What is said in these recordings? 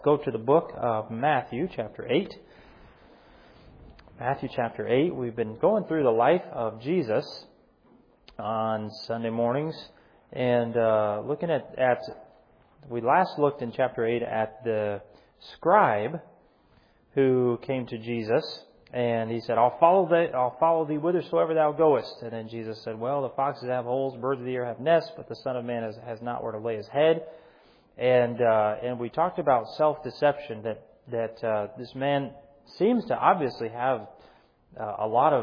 Go to the book of Matthew, chapter 8. Matthew, chapter 8. We've been going through the life of Jesus on Sunday mornings and looking at we last looked in chapter 8 at the scribe who came to Jesus, and he said, I'll follow thee whithersoever thou goest. And then Jesus said, well, the foxes have holes, birds of the air have nests, but the Son of Man has not where to lay his head. And we talked about self-deception, that this man seems to obviously have a lot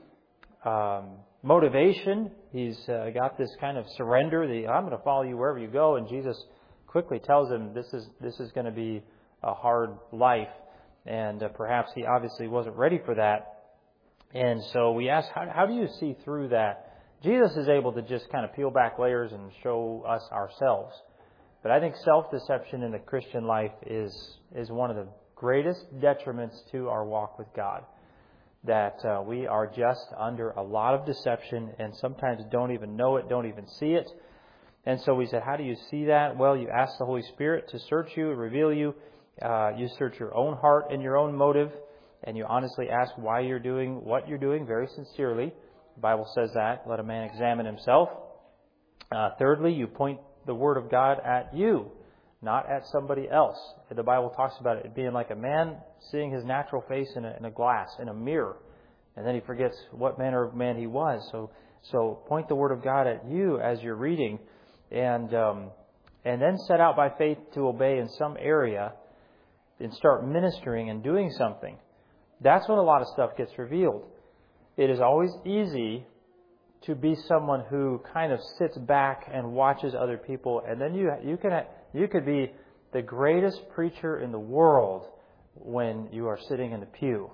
of motivation. He's got this kind of surrender. I'm going to follow you wherever you go. And Jesus quickly tells him this is going to be a hard life. And perhaps he obviously wasn't ready for that. And so we asked, how do you see through that? Jesus is able to just kind of peel back layers and show us ourselves. But I think self-deception in the Christian life is one of the greatest detriments to our walk with God. That we are just under a lot of deception and sometimes don't even know it, don't even see it. And so we said, how do you see that? Well, you ask the Holy Spirit to search you, reveal you. You search your own heart and your own motive, and you honestly ask why you're doing what you're doing very sincerely. The Bible says that. Let a man examine himself. Thirdly, you point the Word of God at you, not at somebody else. The Bible talks about it being like a man seeing his natural face in a glass, in a mirror, and then he forgets what manner of man he was. So point the Word of God at you as you're reading, and then set out by faith to obey in some area, and start ministering and doing something. That's when a lot of stuff gets revealed. It is always easy to be someone who kind of sits back and watches other people, and then you could be the greatest preacher in the world when you are sitting in the pew.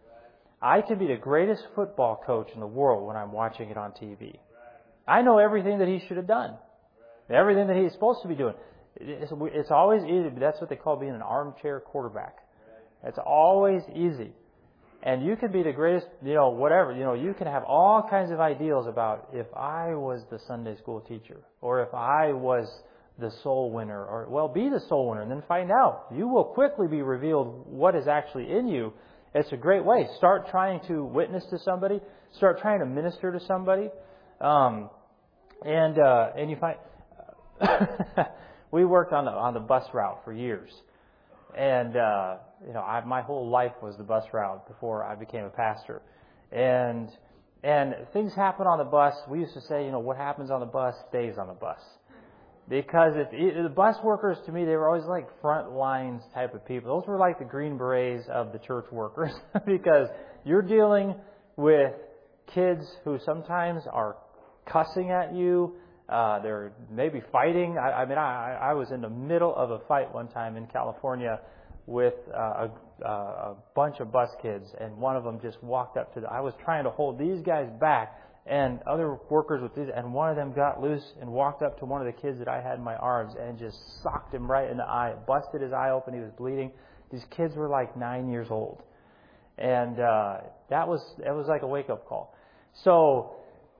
I could be the greatest football coach in the world when I'm watching it on TV. I know everything that he should have done, everything that he's supposed to be doing. It's always easy. That's what they call being an armchair quarterback. It's always easy. And you can be the greatest, whatever. You can have all kinds of ideals about if I was the Sunday school teacher, or if I was the soul winner, or, be the soul winner and then find out. You will quickly be revealed what is actually in you. It's a great way. Start trying to witness to somebody. Start trying to minister to somebody. And you find... We worked on the bus route for years, and my whole life was the bus route before I became a pastor, and things happen on the bus. We used to say, what happens on the bus stays on the bus, because the bus workers, to me, they were always like front lines type of people. Those were like the Green Berets of the church workers, because you're dealing with kids who sometimes are cussing at you. They're maybe fighting. I was in the middle of a fight one time in California with a bunch of bus kids, and one of them just walked up I was trying to hold these guys back, and other workers with these, and one of them got loose and walked up to one of the kids that I had in my arms and just socked him right in the eye, busted his eye open. He was bleeding. These kids were like 9 years old, and it was like a wake-up call. So,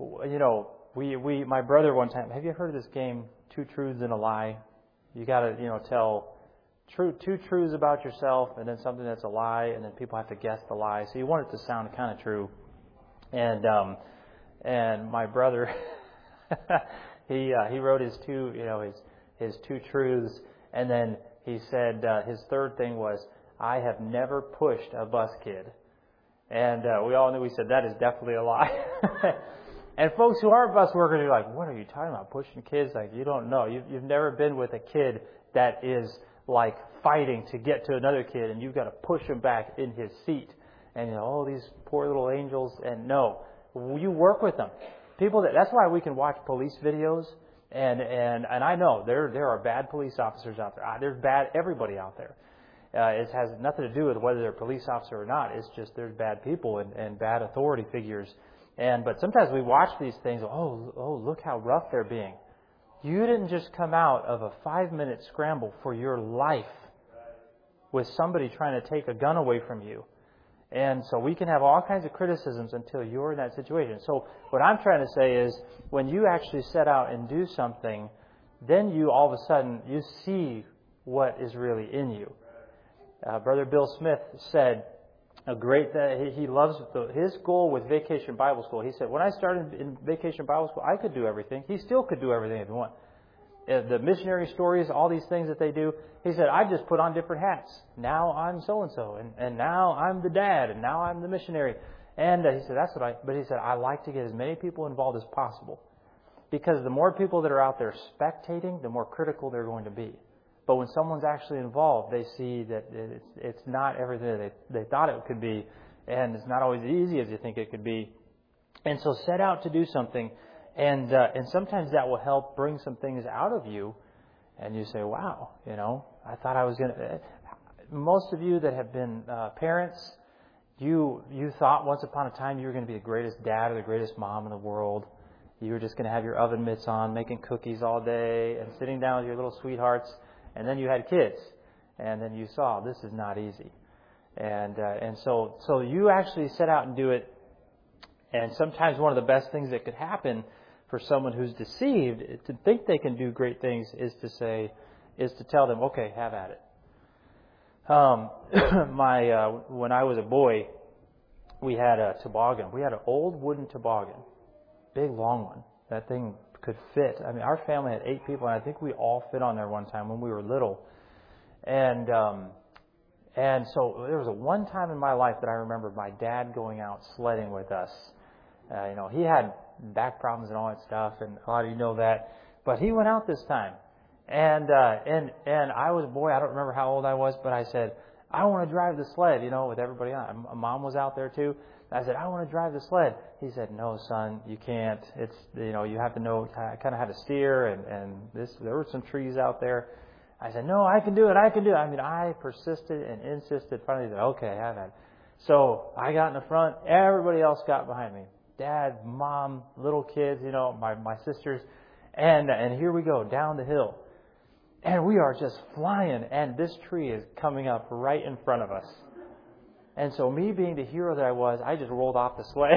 my brother one time, have you heard of this game, Two Truths and a Lie? You got to, tell two truths about yourself and then something that's a lie, and then people have to guess the lie. So you want it to sound kind of true. And my brother, he wrote his two truths, and then he said his third thing was, I have never pushed a bus kid. And we all knew, we said, that is definitely a lie. And folks who aren't bus workers are like, what are you talking about, pushing kids? Like, you don't know. You've never been with a kid that is like fighting to get to another kid, and you've got to push him back in his seat. And these poor little angels. And no, you work with them. That's why we can watch police videos. And I know there are bad police officers out there. There's bad everybody out there. It has nothing to do with whether they're a police officer or not. It's just there's bad people and bad authority figures. But sometimes we watch these things, look how rough they're being. You didn't just come out of a 5-minute scramble for your life with somebody trying to take a gun away from you. And so we can have all kinds of criticisms until you're in that situation. So what I'm trying to say is, when you actually set out and do something, then you all of a sudden, you see what is really in you. Brother Bill Smith said he loves his goal with Vacation Bible School. He said, when I started in Vacation Bible School, I could do everything. He still could do everything if he wanted. The missionary stories, all these things that they do, he said, I just put on different hats. Now I'm so-and-so, and now I'm the dad, and now I'm the missionary. And he said, but he said, I like to get as many people involved as possible. Because the more people that are out there spectating, the more critical they're going to be. But when someone's actually involved, they see that it's not everything that they thought it could be, and it's not always as easy as you think it could be. And so set out to do something, and sometimes that will help bring some things out of you, and you say, wow, I thought I was going to... Most of you that have been parents, you thought once upon a time you were going to be the greatest dad or the greatest mom in the world. You were just going to have your oven mitts on, making cookies all day, and sitting down with your little sweethearts. And then you had kids, and then you saw this is not easy, and so you actually set out and do it. And sometimes one of the best things that could happen for someone who's deceived to think they can do great things is to tell them, okay, have at it. When I was a boy, we had a toboggan. We had an old wooden toboggan, big long one. That thing could fit. I mean, our family had 8 people, and I think we all fit on there one time when we were little. And so there was one time in my life that I remember my dad going out sledding with us. He had back problems and all that stuff, and a lot of you know that. But he went out this time, and I was a boy. I don't remember how old I was, but I said, I want to drive the sled, with everybody on. Mom was out there too. I said, I want to drive the sled. He said, no, son, you can't. It's, you have to know kind of how to steer, and there were some trees out there. I said, no, I can do it. I mean, I persisted and insisted. Finally, he said, okay, have at it. So I got in the front. Everybody else got behind me. Dad, Mom, little kids, my sisters. And here we go down the hill. And we are just flying, and this tree is coming up right in front of us. And so me being the hero that I was, I just rolled off the sled.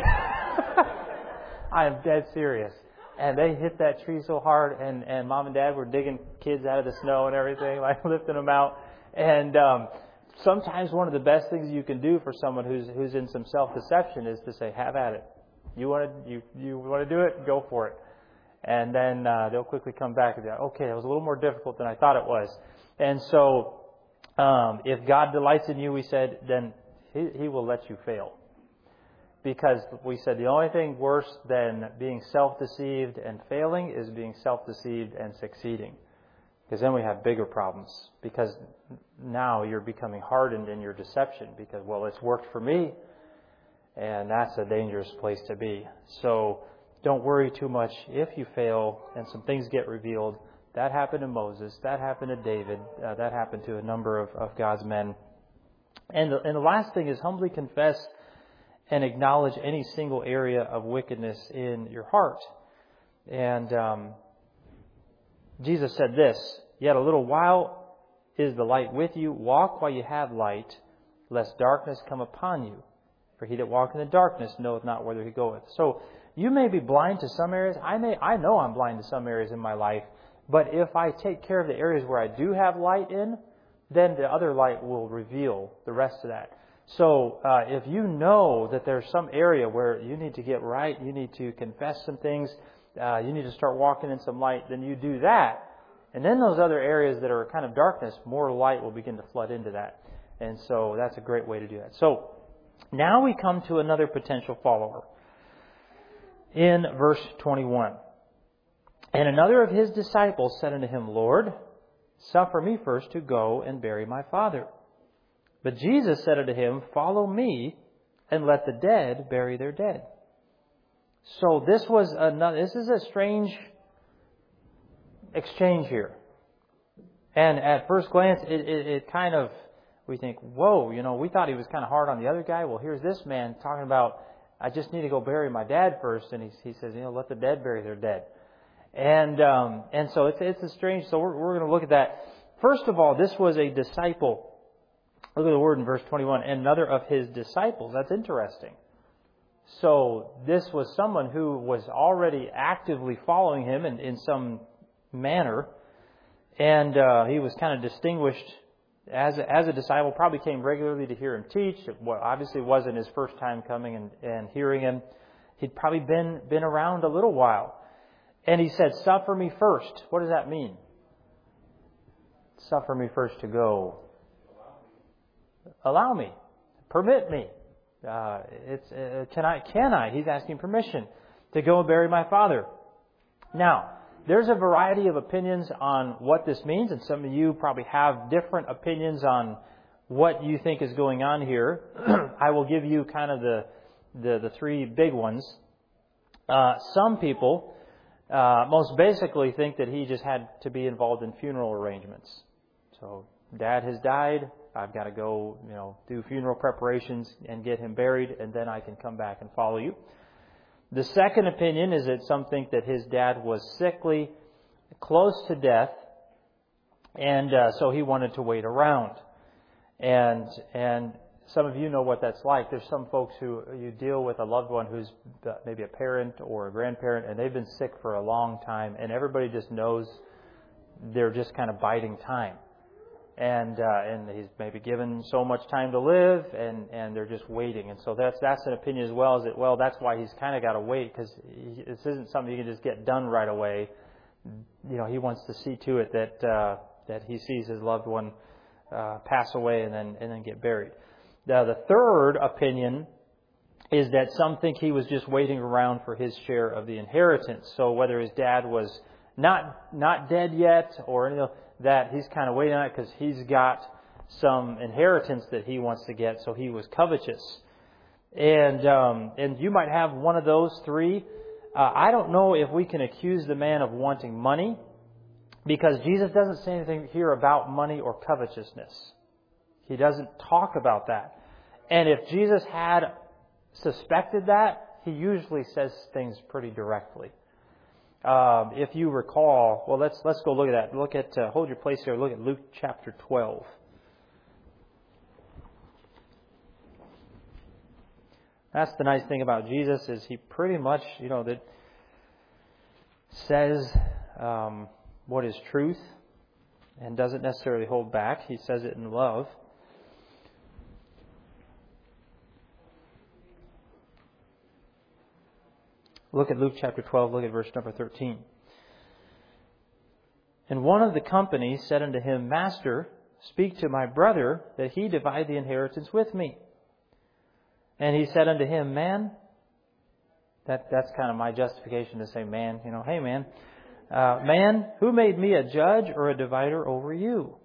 I am dead serious. And they hit that tree so hard, and Mom and Dad were digging kids out of the snow and everything, like lifting them out. And sometimes one of the best things you can do for someone who's in some self-deception is to say, have at it. You want to do it? Go for it. And then they'll quickly come back and be like, okay, it was a little more difficult than I thought it was. And so if God delights in you, we said, then He will let you fail. Because we said the only thing worse than being self-deceived and failing is being self-deceived and succeeding. Because then we have bigger problems. Because now you're becoming hardened in your deception. Because, well, it's worked for me. And that's a dangerous place to be. So don't worry too much if you fail and some things get revealed. That happened to Moses. That happened to David. That happened to a number of God's men. And the last thing is humbly confess and acknowledge any single area of wickedness in your heart. And Jesus said this, yet a little while is the light with you. Walk while you have light, lest darkness come upon you. For he that walketh in the darkness knoweth not whither he goeth. So you may be blind to some areas. I know I'm blind to some areas in my life. But if I take care of the areas where I do have light in, then the other light will reveal the rest of that. So if you know that there's some area where you need to get right, you need to confess some things, you need to start walking in some light, then you do that. And then those other areas that are kind of darkness, more light will begin to flood into that. And so that's a great way to do that. So now we come to another potential follower. In verse 21. And another of his disciples said unto him, Lord, suffer me first to go and bury my father. But Jesus said unto him, Follow me, and let the dead bury their dead. So this is a strange exchange here. And at first glance, it kind of, we think, whoa, we thought he was kind of hard on the other guy. Well, here's this man talking about, I just need to go bury my dad first. And he says, let the dead bury their dead. And so it's a strange, so we're going to look at that. First of all, this was a disciple. Look at the word in verse 21, and another of his disciples. That's interesting. So this was someone who was already actively following him in some manner. And he was kind of distinguished as a disciple, probably came regularly to hear him teach. It obviously wasn't his first time coming and hearing him. He'd probably been around a little while. And he said, "Suffer me first." What does that mean? Suffer me first to go. Allow me. Permit me. Can I? He's asking permission to go and bury my father. Now, there's a variety of opinions on what this means, and some of you probably have different opinions on what you think is going on here. I will give you kind of the three big ones. Some people most basically think that he just had to be involved in funeral arrangements. So, Dad has died. I've got to go, do funeral preparations and get him buried, and then I can come back and follow you. The second opinion is that some think that his dad was sickly, close to death, and so he wanted to wait around. And some of you know what that's like. There's some folks who you deal with a loved one who's maybe a parent or a grandparent, and they've been sick for a long time, and everybody just knows they're just kind of biding time. And he's maybe given so much time to live, and they're just waiting. And so that's an opinion as well, is that, well, that's why he's kind of got to wait, because this isn't something you can just get done right away. He wants to see to it that he sees his loved one pass away and then get buried. Now, the third opinion is that some think he was just waiting around for his share of the inheritance. So whether his dad was not dead yet, or that he's kind of waiting on it because he's got some inheritance that he wants to get, so he was covetous. And you might have one of those three. I don't know if we can accuse the man of wanting money, because Jesus doesn't say anything here about money or covetousness. He doesn't talk about that. And if Jesus had suspected that, he usually says things pretty directly. If you recall, well, let's go look at that. Look at hold your place here. Look at Luke chapter 12. That's the nice thing about Jesus, is he pretty much, that says what is truth and doesn't necessarily hold back. He says it in love. Look at Luke chapter 12, look at verse number 13. And one of the company said unto him, Master, speak to my brother, that he divide the inheritance with me. And he said unto him, Man, that's kind of my justification to say man, hey man, man, who made me a judge or a divider over you?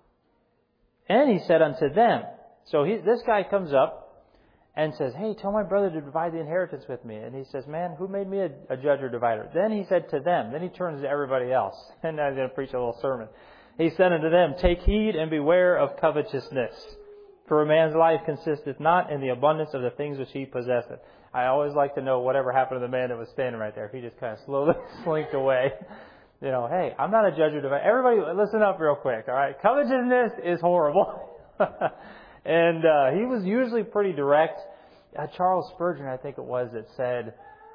And he said unto them, so this guy comes up and says, hey, tell my brother to divide the inheritance with me. And he says, man, who made me a judge or divider? Then he said to them, then he turns to everybody else. And I'm going to preach a little sermon. He said unto them, Take heed and beware of covetousness. For a man's life consisteth not in the abundance of the things which he possesseth. I always like to know whatever happened to the man that was standing right there. He just kind of slowly slinked away. Hey, I'm not a judge or divider. Everybody, listen up real quick, all right? Covetousness is horrible. And he was usually pretty direct. Charles Spurgeon, I think it was, that said,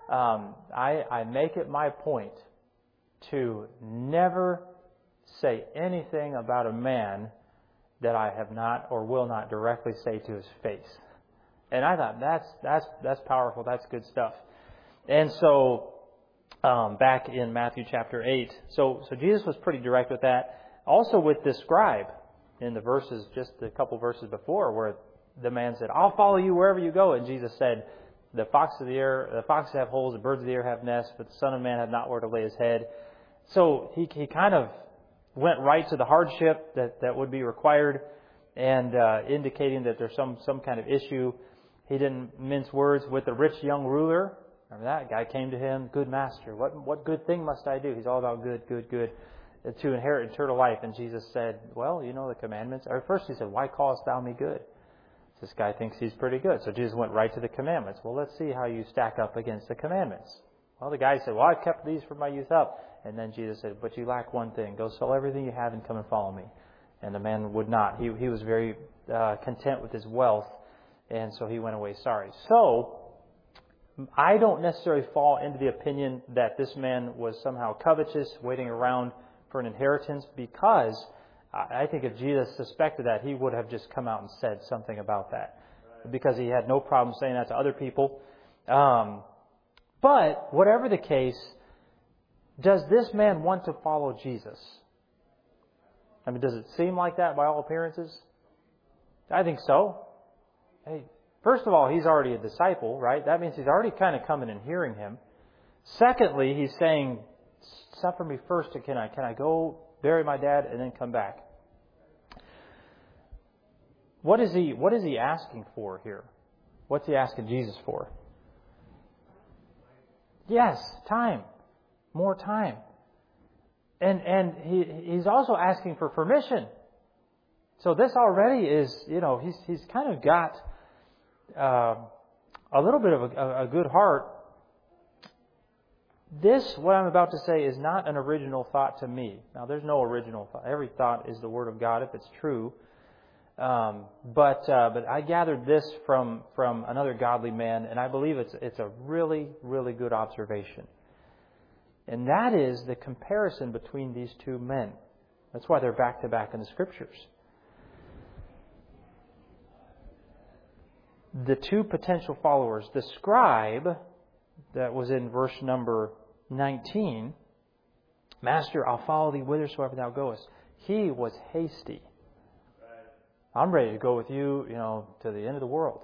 I make it my point to never say anything about a man that I have not or will not directly say to his face. And I thought, that's powerful. That's good stuff. And so, back in Matthew chapter 8, so Jesus was pretty direct with that. Also with the scribe, in the verses, just a couple verses before, where the man said, I'll follow you wherever you go. And Jesus said, the foxes have holes, the birds of the air have nests, but the Son of Man hath not where to lay his head. So he kind of went right to the hardship that would be required, and indicating that there's some kind of issue. He didn't mince words with the rich young ruler. Remember that? Guy came to him, good master, what good thing must I do? He's all about good, to inherit eternal life. And Jesus said, well, the commandments. Or first he said, why callest thou me good? This guy thinks he's pretty good. So Jesus went right to the commandments. Well, let's see how you stack up against the commandments. Well, the guy said, well, I've kept these from my youth up. And then Jesus said, but you lack one thing. Go sell everything you have and come and follow me. And the man would not. He was very content with his wealth. And so he went away sorry. So, I don't necessarily fall into the opinion that this man was somehow covetous, waiting around for an inheritance, because I think if Jesus suspected that, he would have just come out and said something about that, because he had no problem saying that to other people. But whatever the case, does this man want to follow Jesus? I mean, does it seem like that by all appearances? I think so. Hey, first of all, he's already a disciple, right? That means he's already kind of coming and hearing him. Secondly, he's saying, suffer me first, can I go bury my dad and then come back? What is he asking for here? What's he asking Jesus for? Yes, time. More time. And he's also asking for permission. So this already is, he's kind of got a little bit of a good heart. This, what I'm about to say, is not an original thought to me. Now, there's no original thought. Every thought is the Word of God if it's true. But I gathered this from another godly man, and I believe it's a really, really good observation. And that is the comparison between these two men. That's why they're back to back in the Scriptures. The two potential followers, the scribe that was in verse number 19, Master, I'll follow thee whithersoever thou goest. He was hasty. I'm ready to go with you, to the end of the world.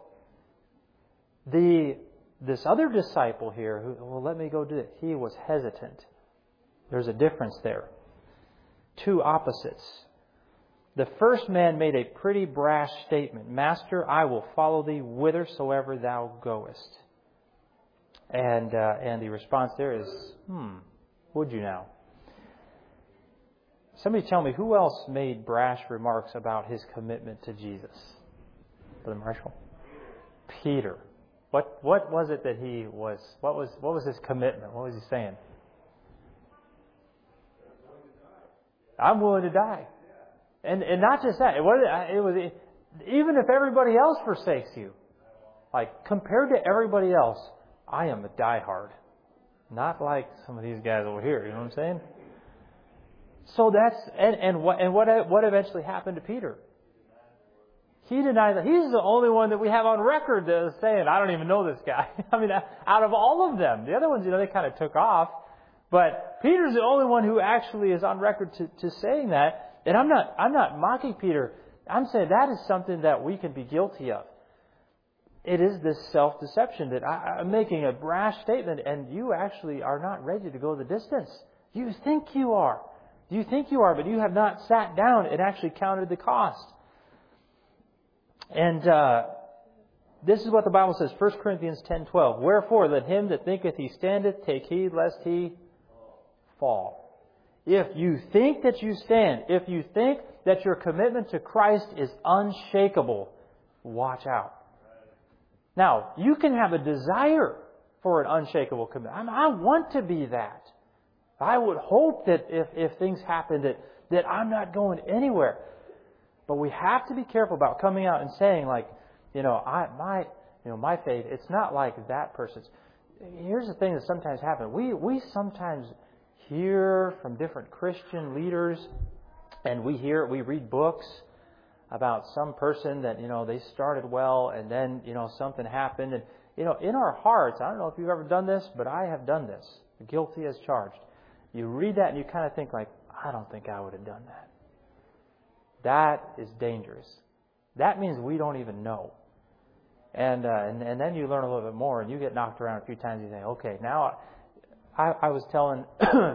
This other disciple here, let me go do it. He was hesitant. There's a difference there. Two opposites. The first man made a pretty brash statement. Master, I will follow thee whithersoever thou goest. And the response there is, would you now? Somebody tell me, who else made brash remarks about his commitment to Jesus? Brother Marshall? Peter. What was it that he was? What was his commitment? What was he saying? I'm willing to die. And not just that. It was even if everybody else forsakes you, like compared to everybody else, I am a diehard. Not like some of these guys over here. You know what I'm saying? So that's what eventually happened to Peter. He denied that. He's the only one that we have on record that is saying, I don't even know this guy. I mean, out of all of them, the other ones, they kind of took off. But Peter's the only one who actually is on record to saying that. And I'm not mocking Peter. I'm saying that is something that we can be guilty of. It is this self-deception that I'm making a brash statement and you actually are not ready to go the distance. You think you are. You think you are, but you have not sat down and actually counted the cost. And this is what the Bible says, 1 Corinthians 10:12. Wherefore, let him that thinketh he standeth take heed lest he fall. If you think that you stand, if you think that your commitment to Christ is unshakable, watch out. Now, you can have a desire for an unshakable commitment. I want to be that. I would hope that if things happen that I'm not going anywhere. But we have to be careful about coming out and saying like, my faith, it's not like that person's. Here's the thing that sometimes happens. We sometimes hear from different Christian leaders, and we read books about some person that, they started well and then, something happened. And, in our hearts, I don't know if you've ever done this, but I have done this. Guilty as charged. You read that and you kind of think like, I don't think I would have done that. That is dangerous. That means we don't even know. And then you learn a little bit more and you get knocked around a few times and you think, okay, now I was telling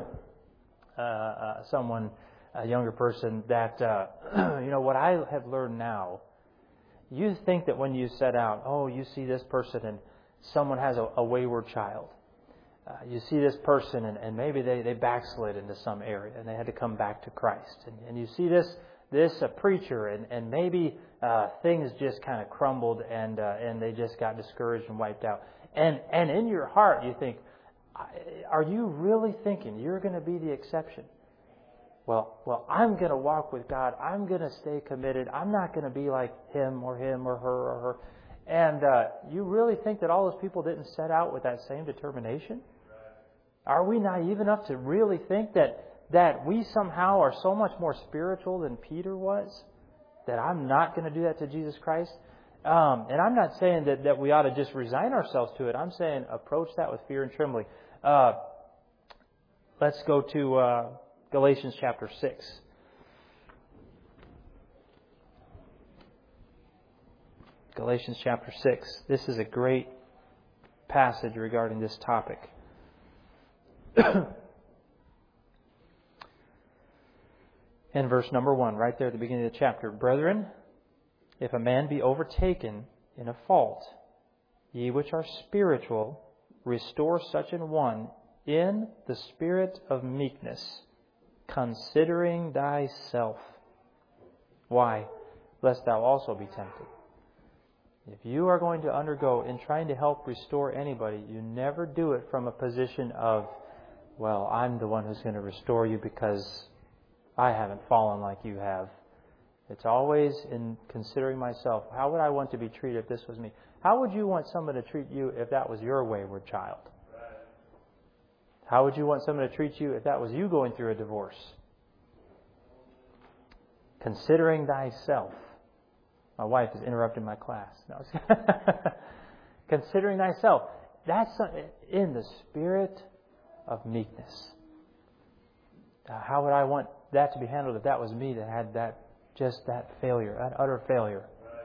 someone, a younger person, that, what I have learned now, you think that when you set out, you see this person and someone has a wayward child. You see this person and maybe they backslid into some area and they had to come back to Christ. And you see this preacher and maybe things just kind of crumbled and they just got discouraged and wiped out. And in your heart you think, are you really thinking you're going to be the exception? Well, I'm going to walk with God. I'm going to stay committed. I'm not going to be like him or her or her. And you really think that all those people didn't set out with that same determination? Are we naive enough to really think that that we somehow are so much more spiritual than Peter was, that I'm not going to do that to Jesus Christ. And I'm not saying that we ought to just resign ourselves to it. I'm saying approach that with fear and trembling. Let's go to Galatians chapter 6. Galatians chapter 6. This is a great passage regarding this topic. In verse number 1, right there at the beginning of the chapter. Brethren, if a man be overtaken in a fault, ye which are spiritual, restore such an one in the spirit of meekness, considering thyself. Why? Lest thou also be tempted. If you are going to undergo in trying to help restore anybody, you never do it from a position of, well, I'm the one who's going to restore you because I haven't fallen like you have. It's always in considering myself. How would I want to be treated if this was me? How would you want someone to treat you if that was your wayward child? How would you want someone to treat you if that was you going through a divorce? Considering thyself. My wife is interrupting my class. No. Considering thyself. That's in the spirit of meekness. How would I want that to be handled if that was me that had that failure, that utter failure?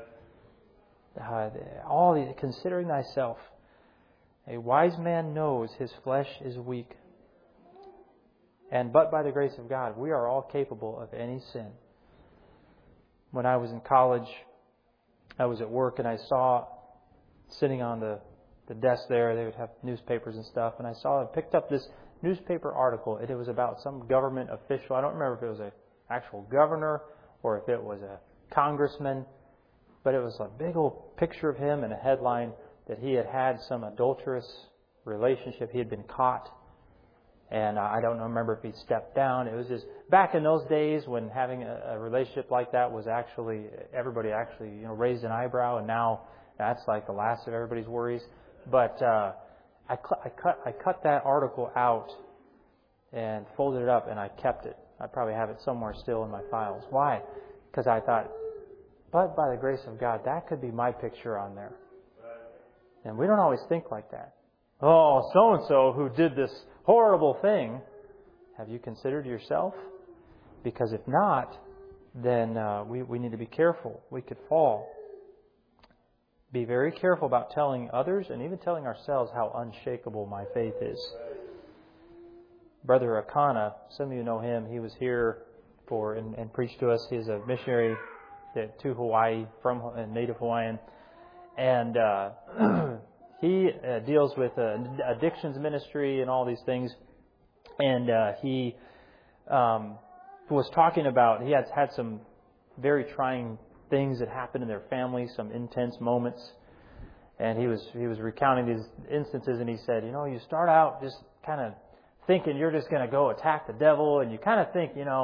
All these, considering thyself. A wise man knows his flesh is weak. And but by the grace of God, we are all capable of any sin. When I was in college, I was at work and I saw, sitting on the desk there, they would have newspapers and stuff, and I picked up this newspaper article, and it was about some government official. I don't remember if it was an actual governor or if it was a congressman, but it was a big old picture of him and a headline that he had had some adulterous relationship. He had been caught, and I don't remember if he'd stepped down. It was just back in those days when having a relationship like that was actually, everybody actually raised an eyebrow, and now that's like the last of everybody's worries. But I cut that article out and folded it up, and I kept it. I probably have it somewhere still in my files. Why? Because I thought, but by the grace of God, that could be my picture on there. And we don't always think like that. Oh, so-and-so who did this horrible thing. Have you considered yourself? Because if not, then we need to be careful. We could fall. Be very careful about telling others and even telling ourselves how unshakable my faith is. Brother Akana, some of you know him. He was here and preached to us. He's a missionary to Hawaii, from a native Hawaiian. And he deals with addictions ministry and all these things. And he was talking about, he has had some very trying things that happened in their family, some intense moments. And he was recounting these instances, and he said, you start out just kind of thinking you're just going to go attack the devil, and you kind of think, hit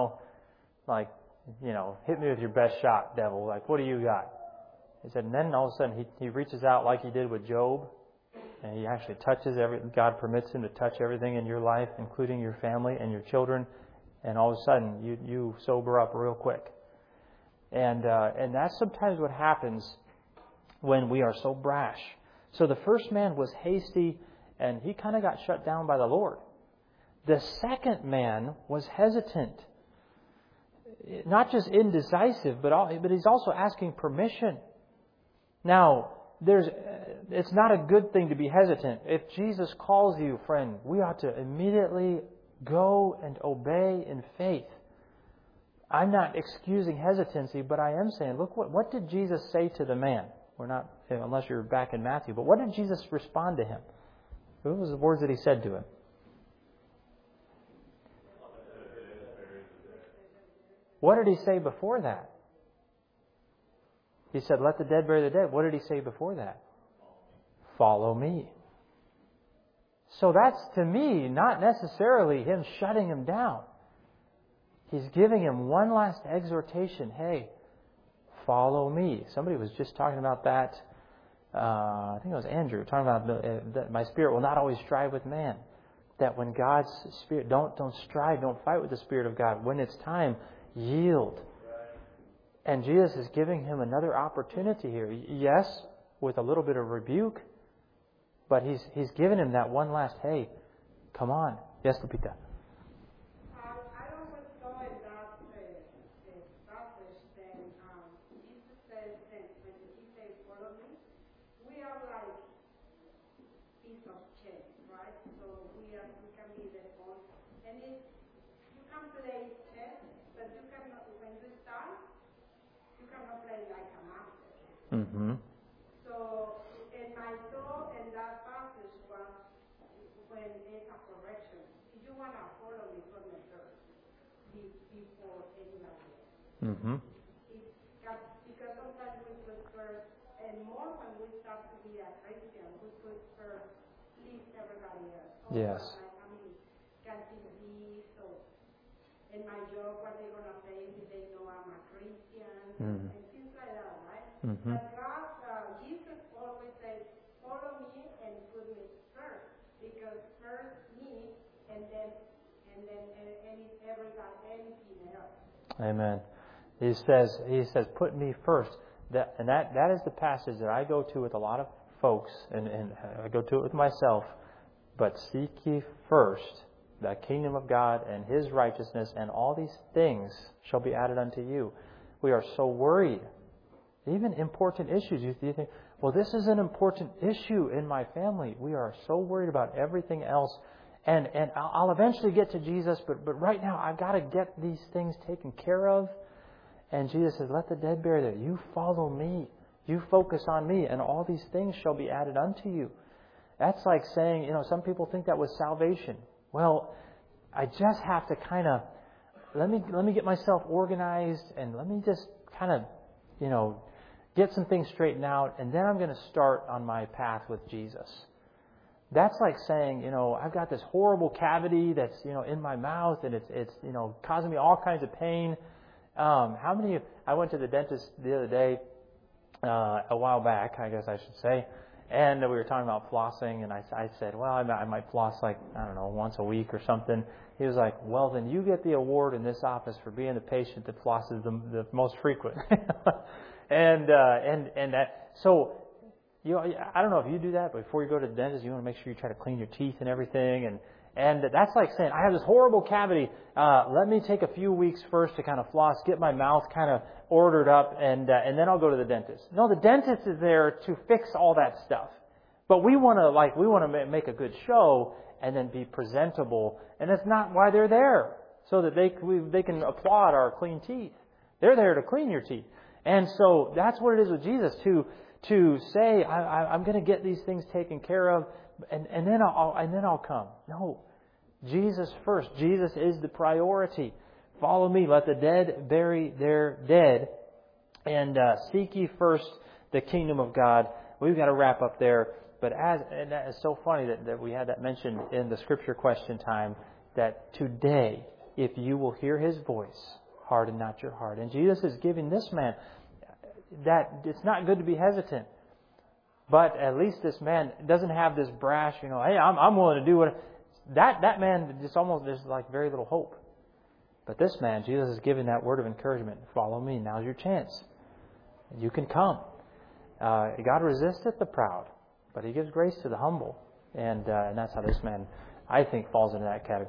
me with your best shot, devil. Like, what do you got? He said, and then all of a sudden he reaches out like he did with Job, and he actually touches God permits him to touch everything in your life, including your family and your children, and all of a sudden you sober up real quick. And that's sometimes what happens when we are so brash. So the first man was hasty, and he kind of got shut down by the Lord. The second man was hesitant. Not just indecisive, but he's also asking permission. Now, it's not a good thing to be hesitant. If Jesus calls you, friend, we ought to immediately go and obey in faith. I'm not excusing hesitancy, but I am saying, look, what did Jesus say to the man? We're not, unless you're back in Matthew, but what did Jesus respond to him? What was the words that he said to him? What did he say before that? He said, let the dead bury the dead. What did he say before that? Follow me. So that's, to me, not necessarily him shutting him down. He's giving him one last exhortation. Hey, follow me. Somebody was just talking about that. I think it was Andrew, talking about that my spirit will not always strive with man. that when God's Spirit, don't strive, don't fight with the Spirit of God. When it's time, yield. And Jesus is giving him another opportunity here. Yes, with a little bit of rebuke, but he's given him that one last, hey, come on. Yes, Lupita. I always saw in that passage that Jesus says, when he says, follow me, we are like piece of cake, right? So we can be the phone. And you can play chess, but you cannot, when you start, you cannot play like a master. Mm-hmm. So, and my thought in that passage was when it's a correction. If you want to follow me from the first, before anybody else. Mm-hmm. Because sometimes we put first, and more when we start to be a Christian, we put first, please everybody else. Yes. My family can't see this, so in my job, what they're going to say if they know I'm a Christian, and things like that, right? Mm-hmm. But Jesus always says, follow me and put me first, because first me, and then anything else. Amen. He says, put me first. That is the passage that I go to with a lot of folks, and I go to it with myself. But seek ye first the kingdom of God and His righteousness, and all these things shall be added unto you. We are so worried. Even important issues. You think, well, this is an important issue in my family. We are so worried about everything else. And I'll eventually get to Jesus, but right now I've got to get these things taken care of. And Jesus says, let the dead bury their. You follow me. You focus on me, and all these things shall be added unto you. That's like saying, some people think that was salvation. Well, I just have to kind of, let me get myself organized, and let me just kind of, get some things straightened out, and then I'm going to start on my path with Jesus. That's like saying, I've got this horrible cavity that's, in my mouth, and it's causing me all kinds of pain. How many? I went to the dentist the other day, a while back, I guess I should say, and we were talking about flossing, and I said, well, I might floss once a week or something. He was like, well, then you get the award in this office for being the patient that flosses the most frequent. and that, so, I don't know if you do that, but before you go to the dentist, you want to make sure you try to clean your teeth and everything. And that's like saying, I have this horrible cavity. Let me take a few weeks first to kind of floss, get my mouth kind of ordered up, and then I'll go to the dentist. No, the dentist is there to fix all that stuff. But we want to make a good show and then be presentable. And that's not why they're there, so that they can applaud our clean teeth. They're there to clean your teeth. And so that's what it is with Jesus, to say, I'm going to get these things taken care of, and then I'll come. No, Jesus first. Jesus is the priority. Follow me. Let the dead bury their dead, and seek ye first the kingdom of God. We've got to wrap up there. But and that is so funny that we had that mentioned in the scripture question time, that today, if you will hear His voice, harden not your heart. And Jesus is giving this man that it's not good to be hesitant. But at least this man doesn't have this brash, hey, I'm willing to do what. That man just almost, there's like very little hope. But this man, Jesus is giving that word of encouragement. Follow me. Now's your chance. You can come. God resisteth the proud, but He gives grace to the humble. And that's how this man, I think, falls into that category.